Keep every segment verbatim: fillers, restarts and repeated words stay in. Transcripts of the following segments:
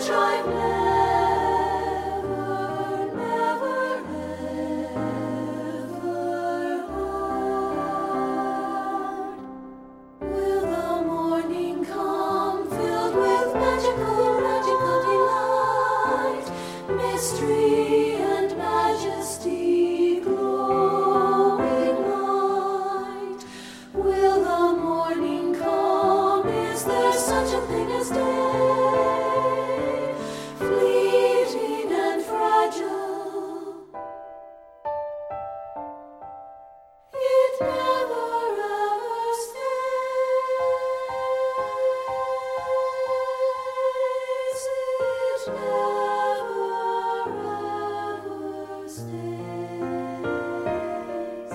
which I've never, never, ever heard. Will the morning come filled with magical, magical delight, mystery and majesty, glowing light? Will the morning come? Is there such a thing as day, fleeting and fragile? It never ever stays. It never ever stays.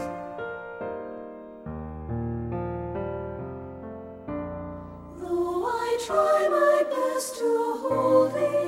Though I try my best to hold thee